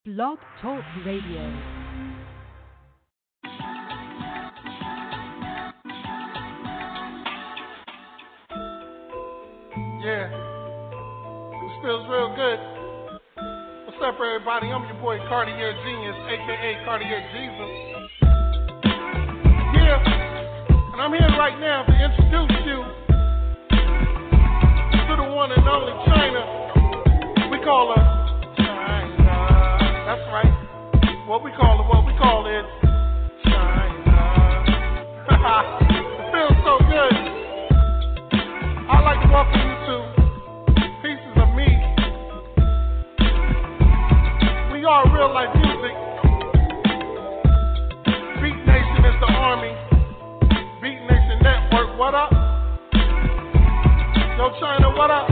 Blog Talk Radio. Yeah, this feels real good. What's up, everybody? I'm your boy Cartier Genius, aka Cartier Jesus. Yeah, and I'm here right now to introduce you to the one and only China. We call her China. That's right. What we call it China. It feels so good. I'd like to welcome you to Pieces of Me. We are real life music. Beat Nation is the army. Beat Nation Network, what up? Yo, China, what up?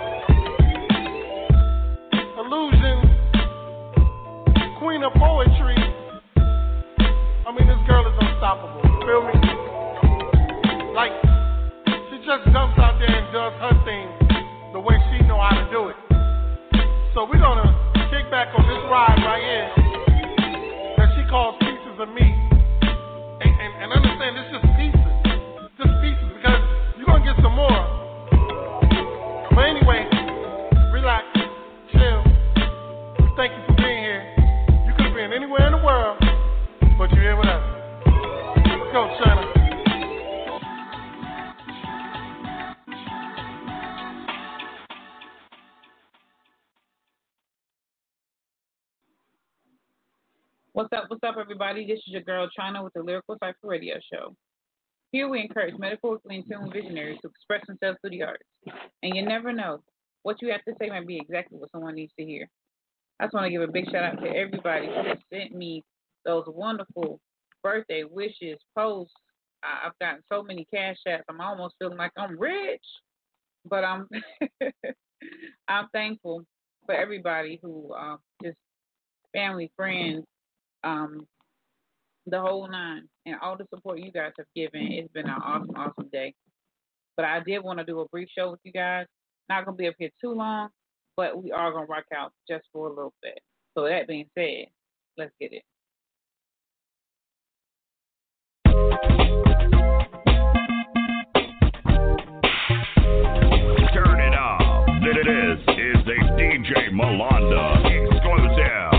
Illusion, Queen of Poetry. I mean, this girl is unstoppable. You feel me? Like, she just jumps out there and does her thing the way she know how to do it. So we're gonna kick back on this ride right here that she calls Pieces of Me. And understand, it's just pieces. Just pieces, because you're gonna get some more. But anyway, relax, chill. Thank you for being here. You could have been anywhere in the world, but you're here with us. Let's go, China. What's up, everybody? This is your girl, China, with the Lyrical Cypher Radio Show. Here we encourage metaphorically in tune visionaries to express themselves through the arts. And you never know, what you have to say might be exactly what someone needs to hear. I just want to give a big shout out to everybody who has sent me those wonderful birthday wishes, posts. I've gotten so many cash apps. I'm almost feeling like I'm rich, but I'm I'm thankful for everybody who just family, friends, the whole nine, and all the support you guys have given. It's been an awesome day. But I did want to do a brief show with you guys. Not going to be up here too long, but we are going to rock out just for a little bit. So that being said, let's get it. Turn it up. This is a DJ Malanda exclusive.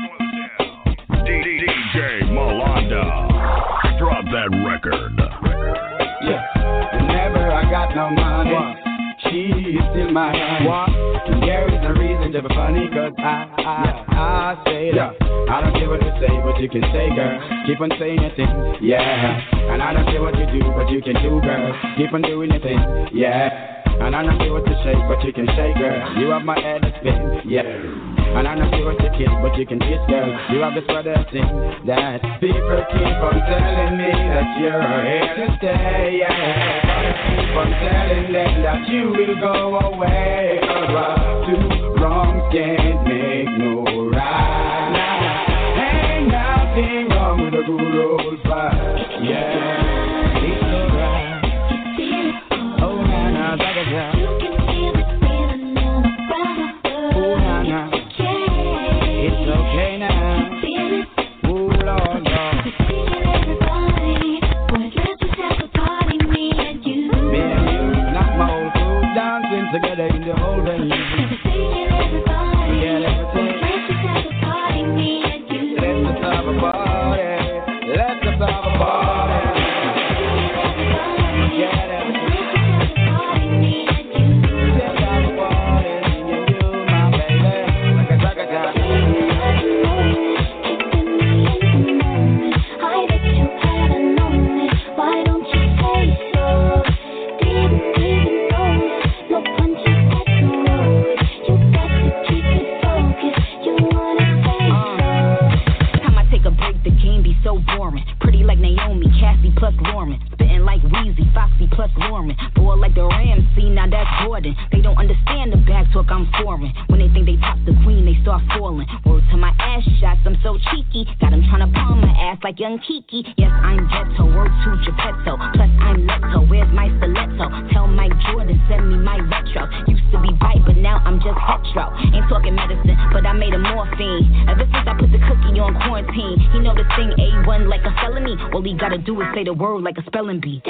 DJ Malanda. Drop that record. Yeah. Whenever I got no money, she's in my hand. There is no reason to be funny, cause I say that. I don't care what you say, but you can say, girl. Keep on saying your thing, yeah. And I don't care what you do, but you can do, girl. Keep on doing your thing, yeah. And I don't care what you shake, but you can shake, girl. You have my head to spin, yeah. And I don't care what you kiss, but you can kiss, girl. You have this other thing that people keep on telling me that you're here to stay, yeah. Keep on telling them that you will go away. Cause two wrongs can't make no right. Ain't nothing wrong with a good old fight, yeah. It's alright. Oh, na, da. You can feel it spinning in the ground. Oh, na. It's okay now. Oh, Lord, Lord. Everybody, boy, let's just have a party, me and you. Me and you, not my old crew, dancing together in the whole venue. Everybody, forget everything. Let's just have a party, me and you. Let's just have a party. Let's just have a party. Forget everything. Plus Lauren, spitting like Weezy, Foxy plus Lauren, boy like the Ramsey, now that's Jordan. They don't understand the back talk, I'm foreign. When they think they top the queen, they start falling. Word to my ass shots, I'm so cheeky. Got them trying to palm my ass like young Kiki. Yes, I'm ghetto, word to Geppetto. Plus I'm Leto, where's my stiletto? Tell Mike Jordan, send me my retro. Used to be right, but now I'm just hetero. Ain't talking medicine, but I made a morphine. Ever since I put the cookie on quarantine, he know this thing A1 like a felony. All he gotta do is say the word like a spelling bee.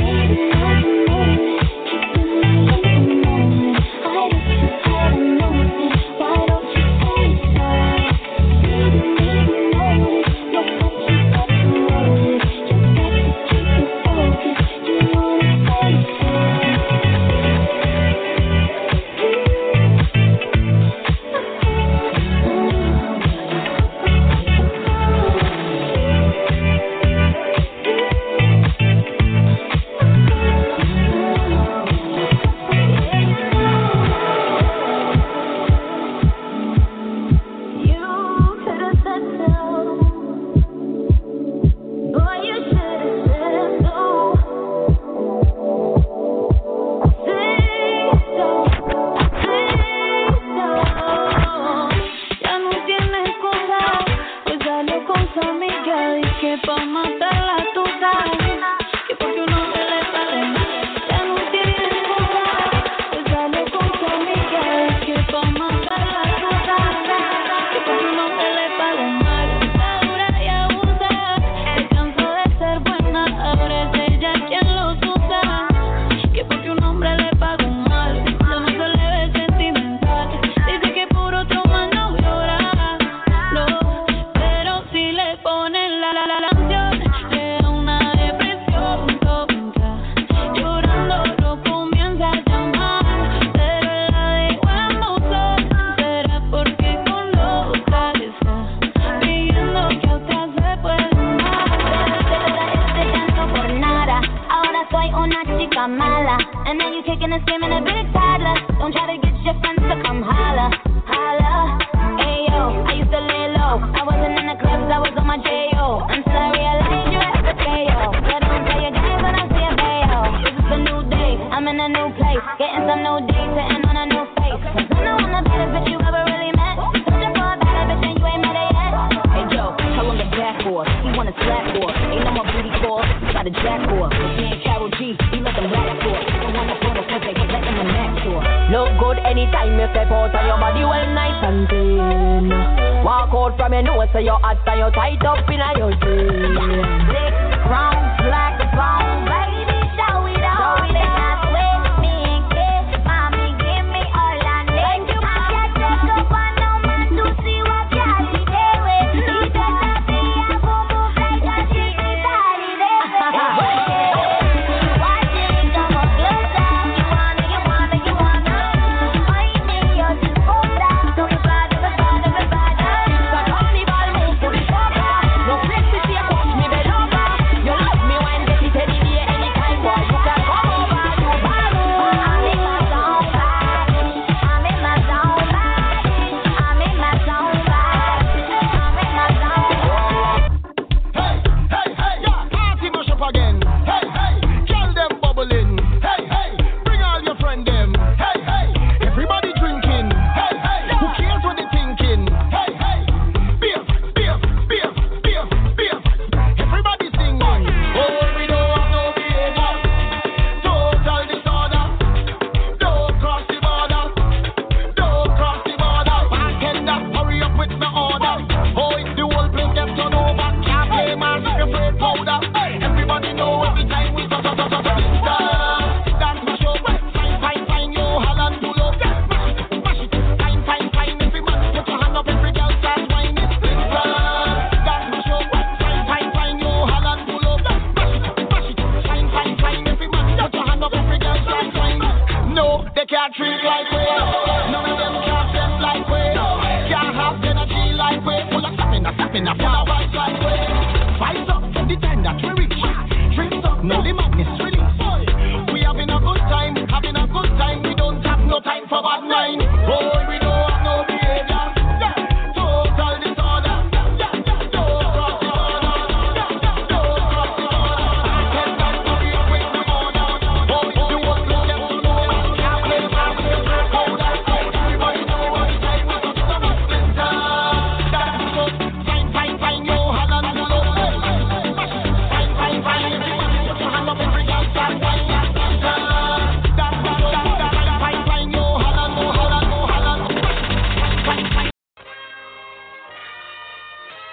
No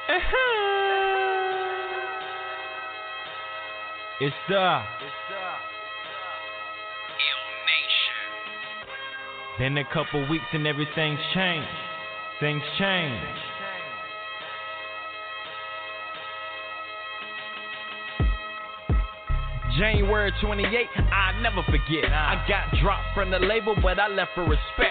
It's Ill Nation. Been a couple weeks and everything's changed. Things change. January 28th, I'll never forget. I got dropped from the label, but I left for respect.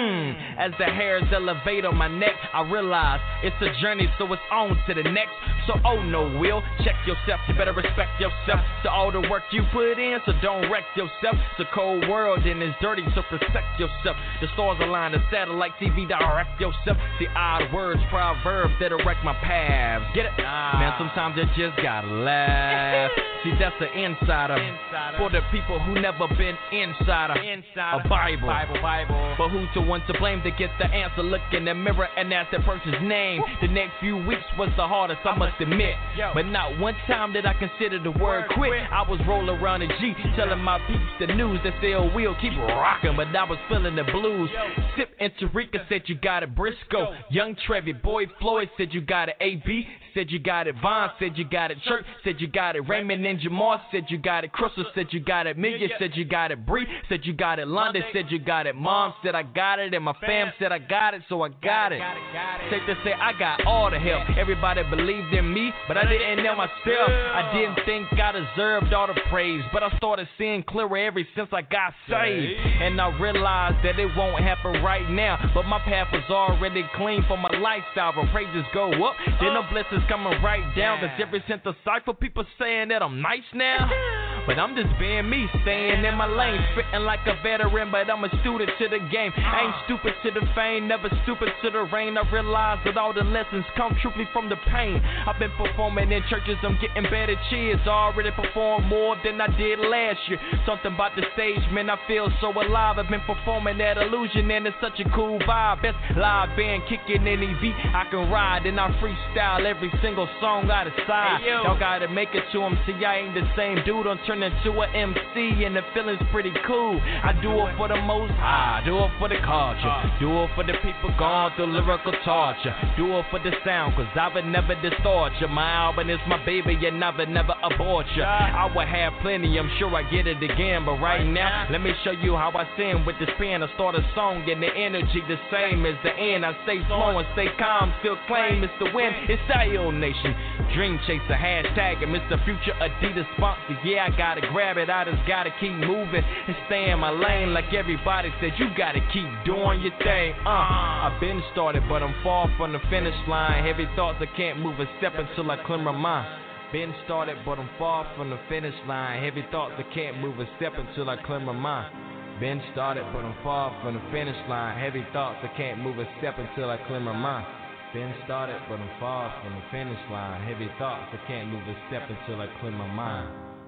As the hairs elevate on my neck, I realize it's a journey, so it's on to the next. So, oh no, Will, check yourself, you better respect yourself. To all the work you put in, so don't wreck yourself. It's a cold world and it's dirty, so protect yourself. The stars align, the satellite TV, direct yourself. The odd words, proverbs that direct my path. Get it? Man, sometimes you just gotta laugh. See, that's the insider. For the people who never been inside a Bible. But who's the one to blame to get the answer? Look in the mirror and ask that person's name. The next few weeks was the hardest, I must admit. But not one time did I consider the word quit. I was rolling around a G, telling my peeps the news. They say, oh, we'll keep rocking, but I was feeling the blues. Sip and Tarika said you got it, Briscoe. Young Trevi, Boy Floyd said you got it, AB said you got it, Vaughn said you got it, Church said you got it, Raymond and Jamar said you got it, Crystal said you got it, Million said you got it, Bree said you got it, London said you got it, Mom said I got it, and my fam said I got it, so I got it. Safe to say I got all the help. Everybody believed in me, but I didn't know myself. I didn't think I deserved all the praise, but I started seeing clearer ever since I got saved. And I realized that it won't happen right now, but my path was already clean for my lifestyle. When praises go up, then the blessings coming right down. Cause ever since the cypher, people saying that I'm nice now. But I'm just being me, staying in my lane, spitting like a veteran, but I'm a student to the game. I ain't stupid to the fame, never stupid to the rain. I realize that all the lessons come truthfully from the pain. I've been performing in churches, I'm getting better cheers. I already performed more than I did last year. Something about the stage, man, I feel so alive. I've been performing that illusion and it's such a cool vibe. Best live band kicking any beat I can ride, and I freestyle every single song I decide. Y'all gotta make it to them, see I ain't the same dude. I'm turning to an MC and the feeling's pretty cool. I do it for the most high, do it for the culture, do it for the people going through lyrical torture, do it for the sound, cause I would never distort you. My album is my baby and I would never abort you. I would have plenty, I'm sure I get it again, but right now, let me show you how I sing with this pen. I start a song and the energy the same as the end. I stay slow and stay calm, still claim it's the win. It's Ill Nation, Dream Chaser, hashtag it, Mr. Future Adidas sponsor. Yeah, I gotta grab it, I just gotta keep moving and stay in my lane like everybody said. You gotta keep doing your thing. I've been started, but I'm far from the finish line. Heavy thoughts, I can't move a step until I clear my mind. Been started, but I'm far from the finish line. Heavy thoughts, I can't move a step until I clear my mind. Been started, but I'm far from the finish line. Heavy thoughts, I can't move a step until I clear my mind. Been started, but I'm far from the finish line. Heavy thoughts, I can't move a step until I clear my mind.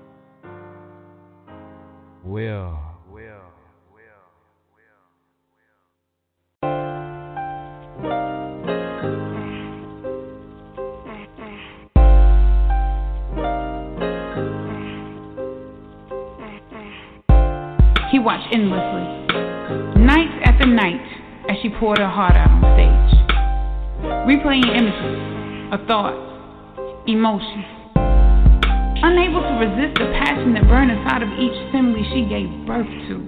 Will. He watched endlessly, night after night, as she poured her heart out on stage, replaying images of thoughts, emotions, unable to resist the passion that burned inside of each assembly she gave birth to.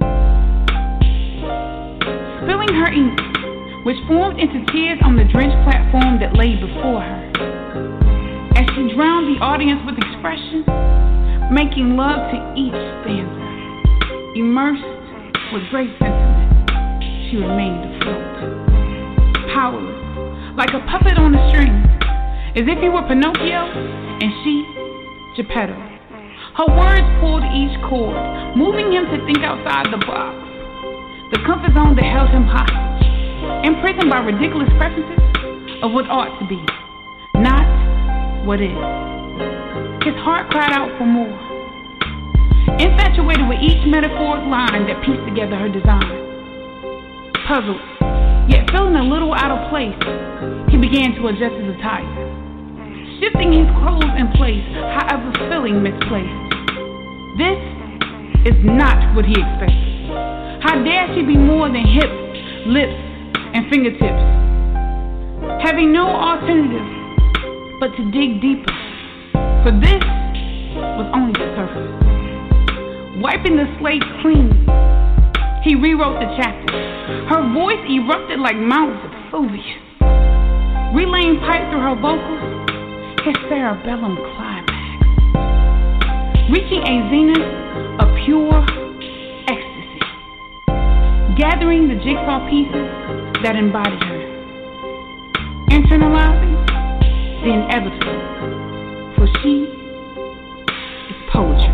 Spilling her ink, which formed into tears on the drenched platform that lay before her, as she drowned the audience with expression, making love to each stanza. Immersed with great sentiment, she remained afloat, powerless, like a puppet on a string, as if he were Pinocchio and she, Geppetto. Her words pulled each chord, moving him to think outside the box, the comfort zone that held him hostage, imprisoned by ridiculous preferences of what ought to be, not what is. His heart cried out for more, infatuated with each metaphoric line that pieced together her design. Puzzled, yet feeling a little out of place, he began to adjust his attire, shifting his clothes in place, however feeling misplaced. This is not what he expected. How dare she be more than hips, lips, and fingertips? Having no alternative but to dig deeper. For this was only the surface. Wiping the slate clean, he rewrote the chapter. Her voice erupted like Mount Vesuvius, relaying pipe through her vocals, his cerebellum climax, reaching a zenith of pure ecstasy, gathering the jigsaw pieces that embodied her, internalizing the inevitable, for she is poetry.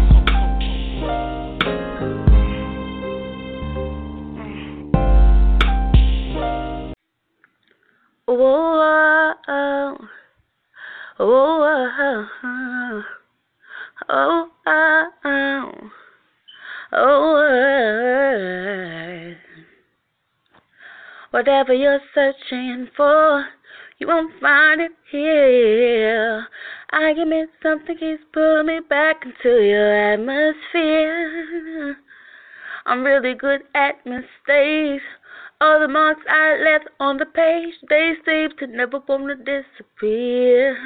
Oh, oh, oh, oh, oh, oh, whatever you're searching for, you won't find it here. I admit something keeps pulling me back into your atmosphere. I'm really good at mistakes. All the marks I left on the page, they seem to never want to disappear.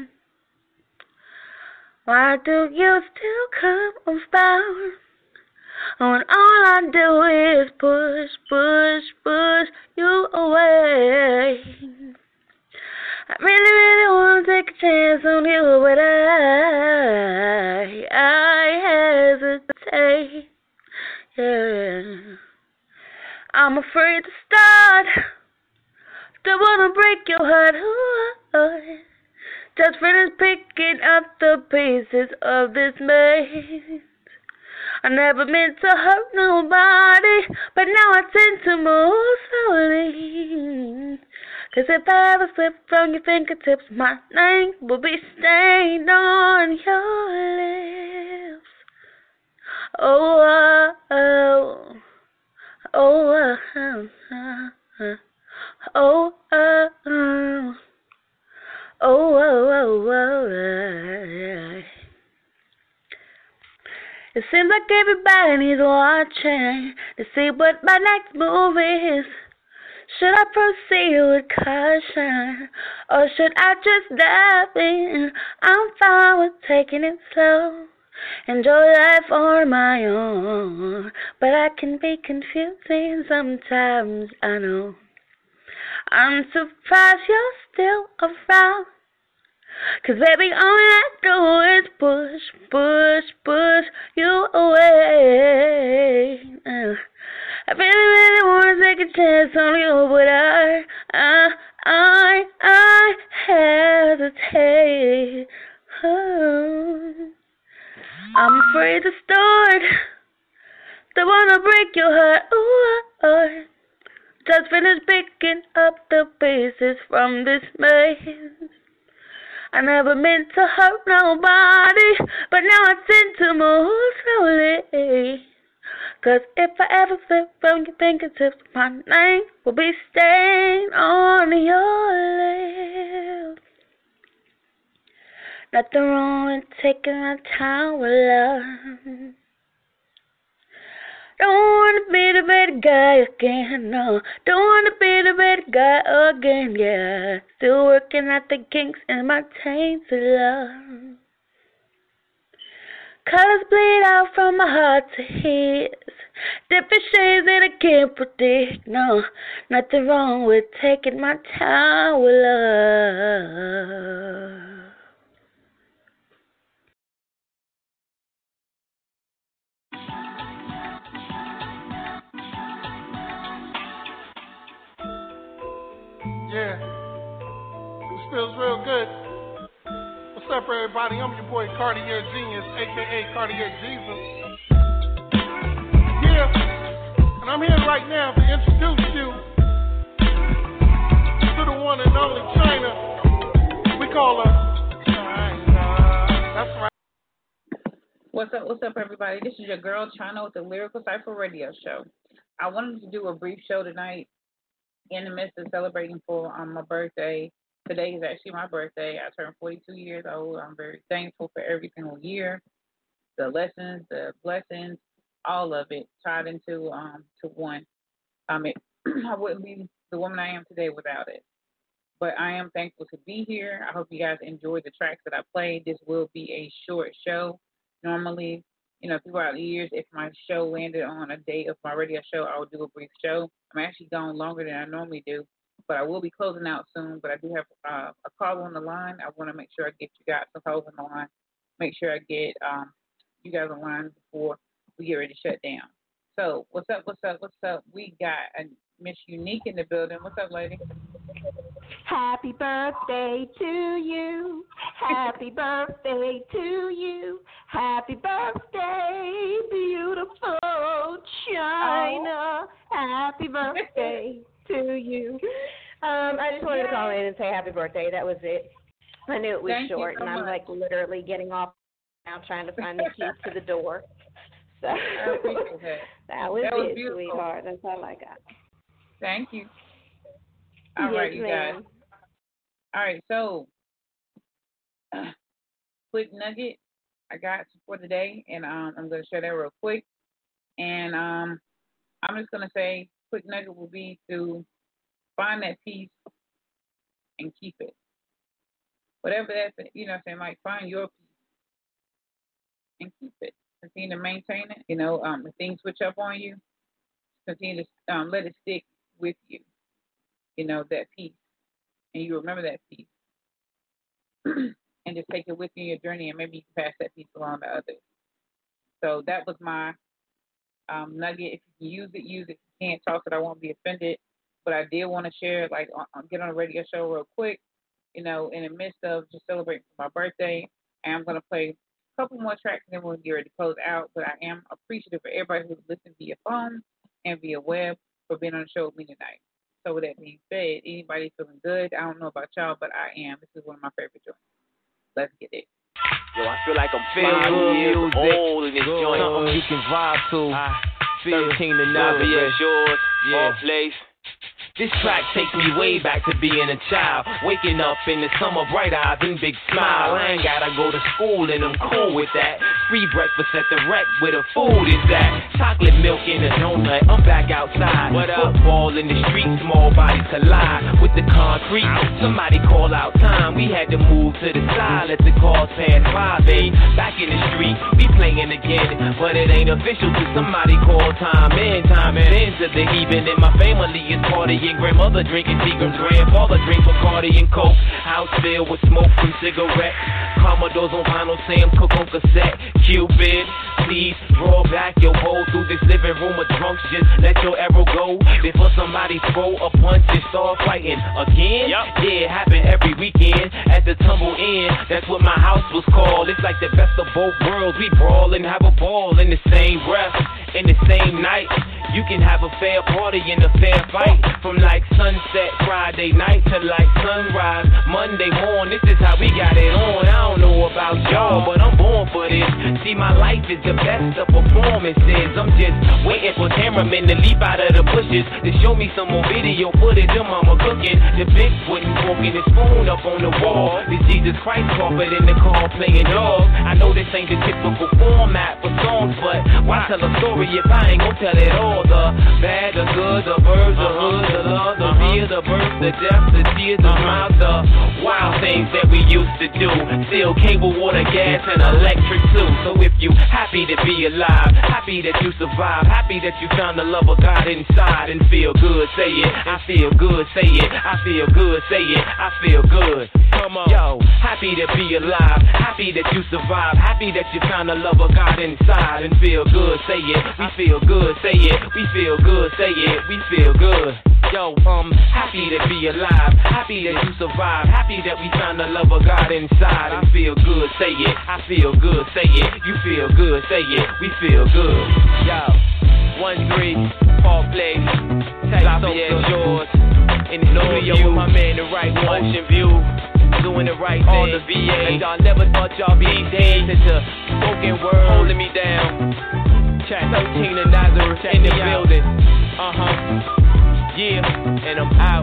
Why do you still come unfound when all I do is push, push, push you away? I really, really want to take a chance on you, but I hesitate. Yeah. I'm afraid to start. Don't wanna break your heart. Ooh, just finished picking up the pieces of this maze. I never meant to hurt nobody, but now I tend to move slowly. 'Cause if I ever slip from your fingertips, my name will be stained on your lips. Oh, oh, oh, oh, oh, oh, oh, oh, oh. It seems like everybody needs watching to see what my next move is. Should I proceed with caution, or should I just dive in? I'm fine with taking it slow, enjoy life on my own, but I can be confusing sometimes, I know. I'm surprised you're still around, 'cause baby, all I do is push, push, push you away. I really, really wanna take a chance on you, but I hesitate. Oh. I'm afraid to start. Don't wanna break your heart. Ooh, just finished picking up the pieces from this maze. I never meant to hurt nobody, but now I tend to move slowly. 'Cause if I ever slip from your fingertips, my name will be stained on your lips. Nothing wrong with taking my time with love. Don't wanna be the bad guy again, no. Don't wanna be the bad guy again, yeah. Still working at the kinks in my tainted love. Colors bleed out from my heart to his. Different shades that I can't predict, no. Nothing wrong with taking my time with love. Yeah, this feels real good. What's up, everybody? I'm your boy Cartier Genius, aka Cartier Jesus. Yeah, and I'm here right now to introduce you to the one and only China. We call her China. That's right. What's up, everybody? This is your girl China with the Lyrical Cypher Radio Show. I wanted to do a brief show tonight in the midst of celebrating for my birthday. Today is actually my birthday. I turned 42 years old. I'm very thankful for every single year, the lessons, the blessings, all of it tied into to one. I wouldn't be the woman I am today without it. But I am thankful to be here. I hope you guys enjoyed the tracks that I played. This will be a short show. Normally, throughout the years, if my show landed on a day of my radio show, I would do a brief show. I'm actually gone longer than I normally do, but I will be closing out soon. But I do have a call on the line. I want to make sure I get you guys some calls on the line. Make sure I get you guys on the line before we get ready to shut down. So, what's up? We got a Miss Unique in the building. What's up, lady? Happy birthday to you. Happy birthday to you. Happy birthday, beautiful China. Happy birthday to you. I just wanted to call in and say happy birthday. That was it. I knew it was short, and I'm like literally getting off now trying to find the keys to the door. So I appreciate that. That was it, beautiful. Sweetheart. That's all I got. Thank you. All right, you guys. All right, so quick nugget I got for today, and I'm going to share that real quick. And I'm just going to say quick nugget will be to find that peace and keep it. Whatever that's, like find your peace and keep it. Continue to maintain it. If things switch up on you, continue to let it stick with you. That peace. And you remember that peace. And just take it with you in your journey, and maybe you can pass that peace along to others. So that was my nugget. If you can use it, use it. If you can't talk it, I won't be offended. But I did want to share, get on a radio show real quick, in the midst of just celebrating my birthday. And I'm going to play a couple more tracks, and then we'll get ready to close out. But I am appreciative for everybody who's listened via phone and via web for being on the show with me tonight. So with that being said, anybody feeling good? I don't know about y'all, but I am. This is one of my favorite joints. Let's get it. Yo, I feel like I'm 5 years old in this joint. Something you can vibe to. 13 to 9, yours, all place. This track takes me way back to being a child. Waking up in the summer, bright eyes and big smile. I ain't gotta go to school and I'm cool with that. Free breakfast at the rec where the food is at. Chocolate milk in a donut, I'm back outside. Football in the street, small bodies collide with the concrete. Somebody call out time, we had to move to the side. Let the cars pass by, babe. Back in the street, we playing again. But it ain't official till somebody call time in. Time and into the even in my family is partying. Grandmother drinking Seagram's, grandfather drink Bacardi and Coke. House filled with smoke from cigarettes. Commodores on vinyl, Sam Cooke on cassette. Cupid, please roll back your hole through this living room of drunks. Just let your arrow go before somebody throw a punch and start fighting again. Yeah, it happen every weekend at the Tumble Inn. That's what my house was called. It's like the best of both worlds. We brawl and have a ball in the same breath, in the same night. You can have a fair party and a fair fight. From like sunset Friday night to like sunrise Monday morning. This is how we got it on. I don't know about y'all, but I'm born for this. See, my life is the best of performances. I'm just waiting for cameramen to leap out of the bushes to show me some more video footage of mama cooking. The Bigfoot and forking his spoon up on the wall. The Jesus Christ carpet in the car playing dogs. I know this ain't the typical format for songs, but why tell a story if I ain't gonna tell it all? The bad, the good, the birds, the hood, the love, the fear, the birth, the death, the tears, the smiles, the wild things that we used to do. Still cable, water, gas, and electric too. So if you happy to be alive, happy that you survive, happy that you found the love of God inside and feel good, say it. I feel good, say it. I feel good, say it. I feel good. Come on. Yo, happy to be alive, happy that you survive, happy that you found the love of God inside and feel good, say it. We feel good, say it. We feel good, say it. We feel good. Yo, happy to be alive, happy that you survive, happy that we found the love of God inside and feel good, say it. I feel good, say it. You feel good, say it. We feel good. Yo, 1-3, Park Place, Lafayette, yours. In the studio with my man, the right one. Ocean View, doing the right thing. On the VA, and y'all never thought y'all be days into spoken word, holding me down. Chat 13 of Nazareth in the building. Yeah, and I'm out.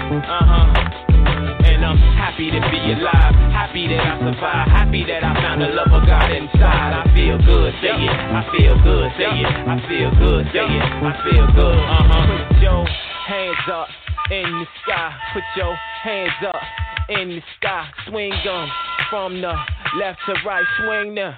And I'm happy to be alive, happy that I survived, happy that I found the love of God inside. I feel good, say it. I feel good, say it. I feel good, say it. I feel good. Put your hands up in the sky. Put your hands up in the sky. Swing them from the left to right. Swing them.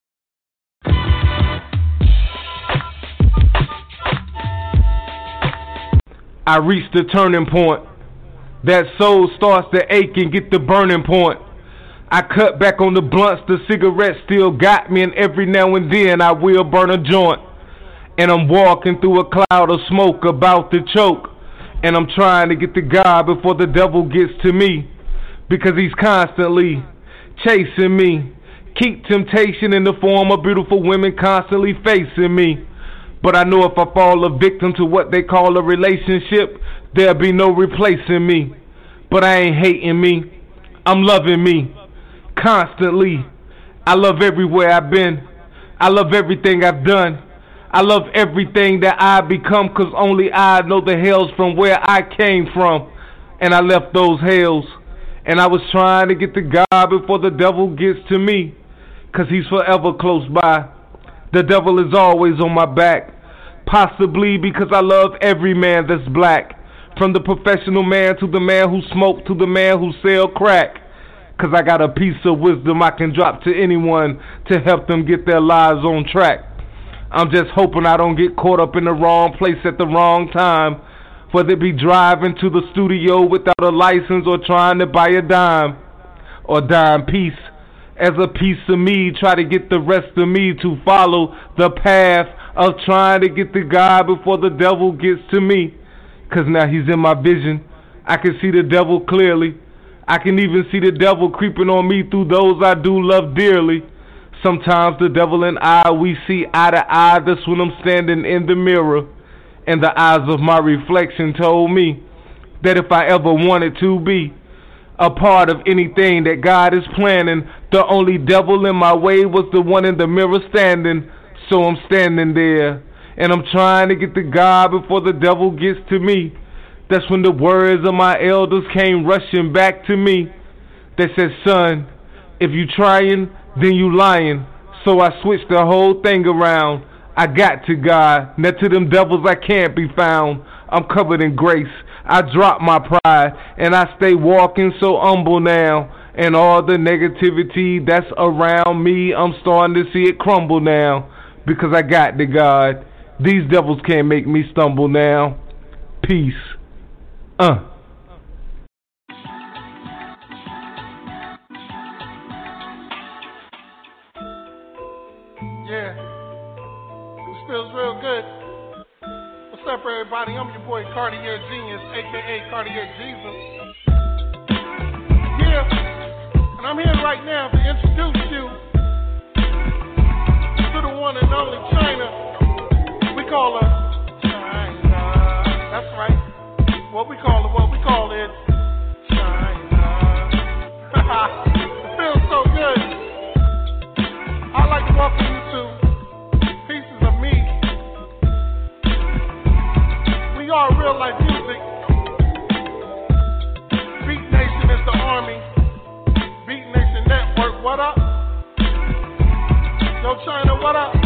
I reached the turning point. That soul starts to ache and get the burning point. I cut back on the blunts, the cigarettes still got me, and every now and then I will burn a joint. And I'm walking through a cloud of smoke about to choke. And I'm trying to get to God before the devil gets to me, because he's constantly chasing me. Keep temptation in the form of beautiful women constantly facing me. But I know if I fall a victim to what they call a relationship, there'll be no replacing me. But I ain't hating me, I'm loving me constantly. I love everywhere I've been. I love everything I've done. I love everything that I've become, cause only I know the hells from where I came from. And I left those hells, and I was trying to get to God before the devil gets to me, cause he's forever close by. The devil is always on my back, possibly because I love every man that's black, from the professional man to the man who smoke to the man who sell crack. Cause I got a piece of wisdom I can drop to anyone to help them get their lives on track. I'm just hoping I don't get caught up in the wrong place at the wrong time, whether it be driving to the studio without a license or trying to buy a dime or dime piece. As a piece of me, try to get the rest of me to follow the path of trying to get to God before the devil gets to me. Cause now he's in my vision. I can see the devil clearly. I can even see the devil creeping on me through those I do love dearly. Sometimes the devil and I, we see eye to eye. That's when I'm standing in the mirror, and the eyes of my reflection told me that if I ever wanted to be a part of anything that God is planning, the only devil in my way was the one in the mirror standing. So I'm standing there, and I'm trying to get to God before the devil gets to me. That's when the words of my elders came rushing back to me. They said, son, if you trying, then you lying. So I switched the whole thing around. I got to God. Now to them devils I can't be found. I'm covered in grace. I drop my pride, and I stay walking so humble now. And all the negativity that's around me, I'm starting to see it crumble now, because I got to God. These devils can't make me stumble now. Peace. Yeah. This feels real good. What's up, everybody? I'm your boy Cartier Genius, aka Cartier Jesus. Yeah. And I'm here right now to introduce you to the one and only China. We call her China. That's right. What we call it, China. It feels so good. I'd like to welcome you to Pieces of Me. We are real life music. Beat Nation is the army. Beat Nation Network, what up? Yo, China, what up?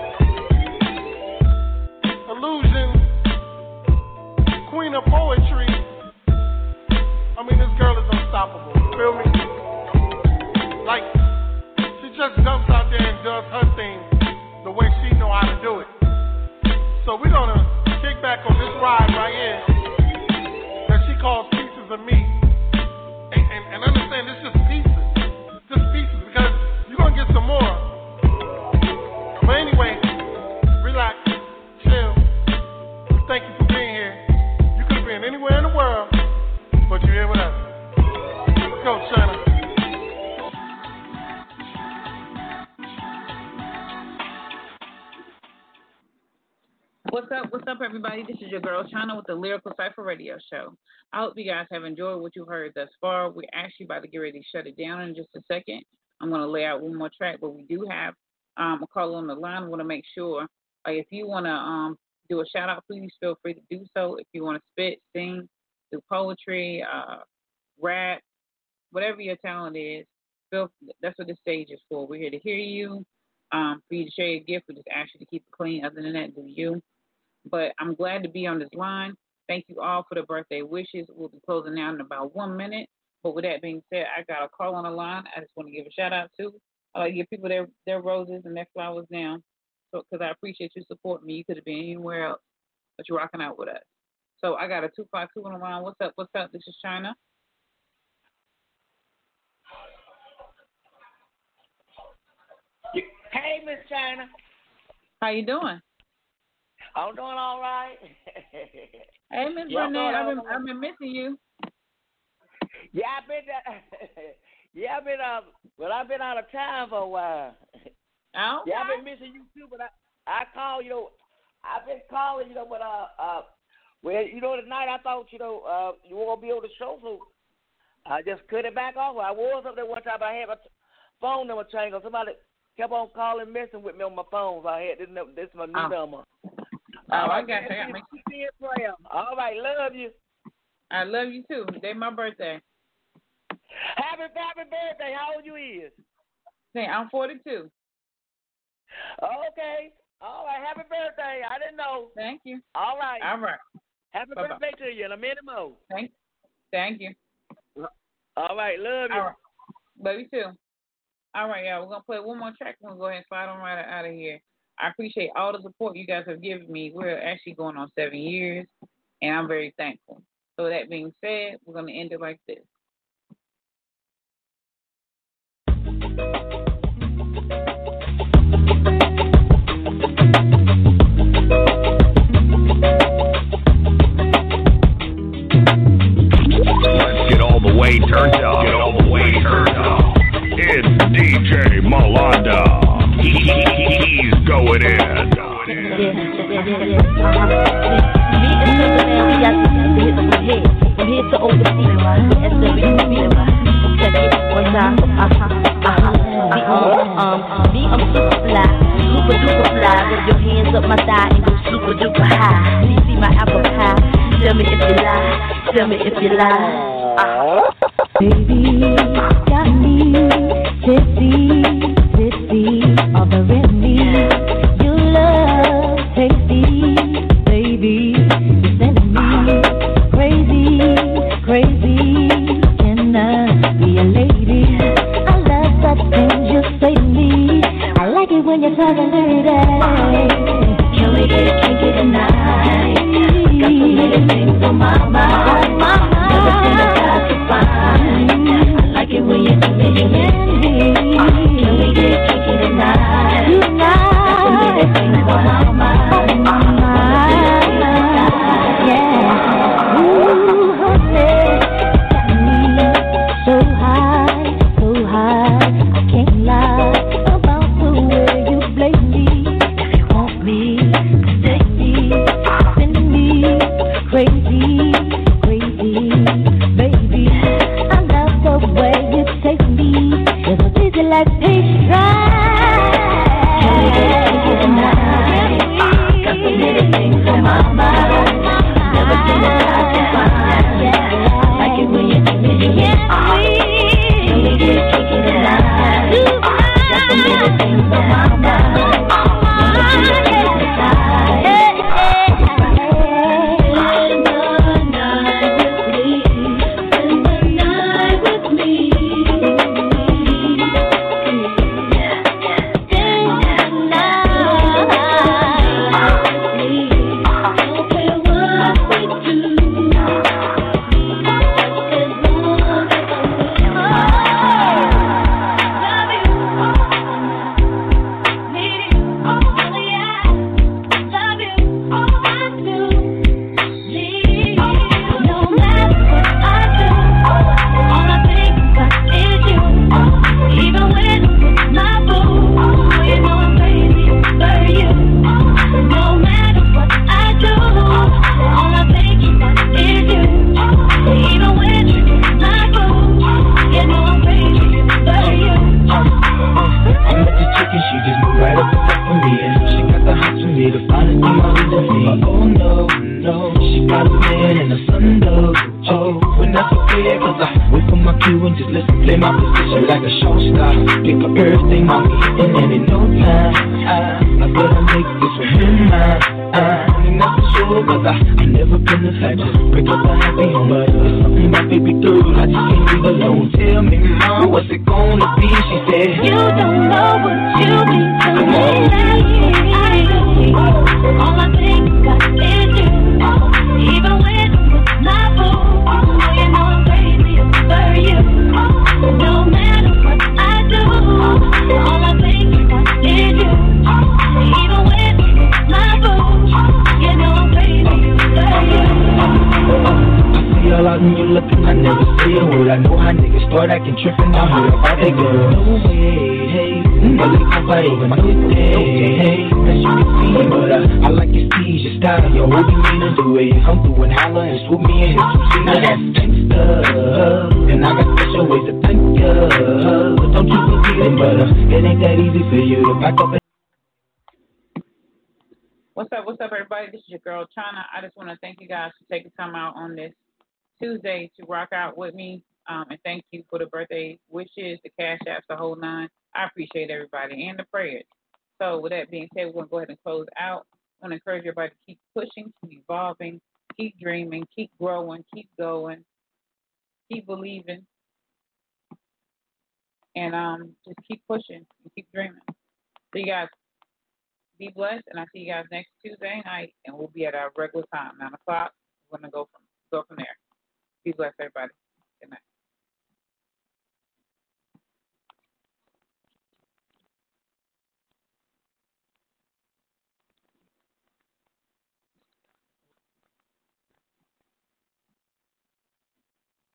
Illusion. Queen of poetry. I mean, this girl is unstoppable. You feel me? Like, she just jumps out there and does her thing the way she know how to do it. So we're gonna kick back on this ride right here that she calls Pieces of Me. And understand, this is just pieces, because you're gonna get some more. But anyway, relax, chill. Thank you for being here. Anywhere in the world, but you're here with us. Let's go, China. What's up, everybody? This is your girl China with the Lyrical Cypher Radio Show. I hope you guys have enjoyed what you heard thus far. We're actually about to get ready to shut it down in just a second. I'm going to lay out one more track, but we do have a caller on the line. I want to make sure, if you want to do a shout out, please feel free to do so. If you want to spit, sing, do poetry, rap, whatever your talent is, that's what this stage is for. We're here to hear you, for you to share your gift. We just ask you to keep it clean. Other than that, do you. But I'm glad to be on this line. Thank you all for the birthday wishes. We'll be closing out in about 1 minute. But with that being said, I got a call on the line. I just want to give a shout out to. I like to give people their roses and their flowers down. So, because I appreciate you supporting me. You could have been anywhere else, but you're rocking out with us. So I got a 252 on the line. What's up? What's up? This is China. Hey, Miss China. How you doing? I'm doing all right. Hey, Miss Burnett, I've been missing you. Yeah, I've been out of town for a while. Oh. Yeah, I've been missing you too, but I call I've been calling, but well, tonight I thought, you won't be able to show, so I just cut it back off. I was up there one time, but I had my phone number changed. Somebody kept on calling, messing with me on my phone. So I had this is my new number. I got you. All right, love you. I love you too. Today's my birthday. Happy birthday. How old you is? Hey, I'm 42. Okay. All right. Happy birthday. I didn't know. Thank you. All right. Happy Bye-bye. birthday to you in a minute more. Thank you. All right. Love you. All right. Love you too. All right, y'all. We're going to play one more track. We're going to go ahead and slide on right out of here. I appreciate all the support you guys have given me. We're actually going on 7 years, and I'm very thankful. So that being said, we're going to end it like this. Let's get all the way turned up. It's DJ Malanda. He's going in. From here to overseas, that's the real feel. Check it one time. Me, I'm super fly, super duper fly. With your hands up my thigh and go super duper high. You see my apple pie? Tell me if you lie. Tell me if you lie. Baby, got me tipsy, bothering me. Your love tasty, baby. You're sending me crazy. Can I be a lady? I love such things you say to me. I like it when you're talking dirty. Can we get kinky tonight? Got so many things on my mind. Never seen a guy so fine. I like it when you do me. Can we get kinky tonight? Got so many things on my mind. Yeah. Ooh, honey, got me so high. I can't lie about the way you blaze me. If you want me to take me, send me crazy, baby. I love the way you take me. There's a busy like peach dry. Can we get together tonight? Got so many things on my mind. Never seen a guy so fine. I like it when you do me. Can we get together tonight? Got so many things on my mind. Never seen a guy so fine. cause I never been the type to break up a happy home. But it's something about baby girl, I just can't leave alone. Tell me, mom, what's it gonna be? She said, you don't know what you mean to me. I do. All I think about is you. Even when I'm with my boo, you know I'm crazy over you. No matter what I do, all I think about is you. Even when I'm with my boo, you know I'm crazy over you. I see all out when you looking, I never say a word. I know how niggas start acting trippin', I heard about that girl. No way, hey, but they come fight over my day, hey, as you can see, but I like your steez, your style, your whole demeanor, the way you come through and holler and swoop me and hit some shit. Now that's gangsta, and I got special ways to thank ya. Don't you forget it, but it ain't that easy for you to back up. What's up, everybody? This is your girl, China. I just want to thank you guys for taking time out on this Tuesday to rock out with me. And thank you for the birthday wishes, the cash apps, the whole nine. I appreciate everybody and the prayers. So with that being said, we're going to go ahead and close out. I want to encourage everybody to keep pushing, keep evolving, keep dreaming, keep growing, keep going, keep believing, and just keep pushing and keep dreaming. So you guys be blessed, and I'll see you guys next Tuesday night, and we'll be at our regular time, 9 o'clock. We're going to go from there. Be blessed, everybody. Good night.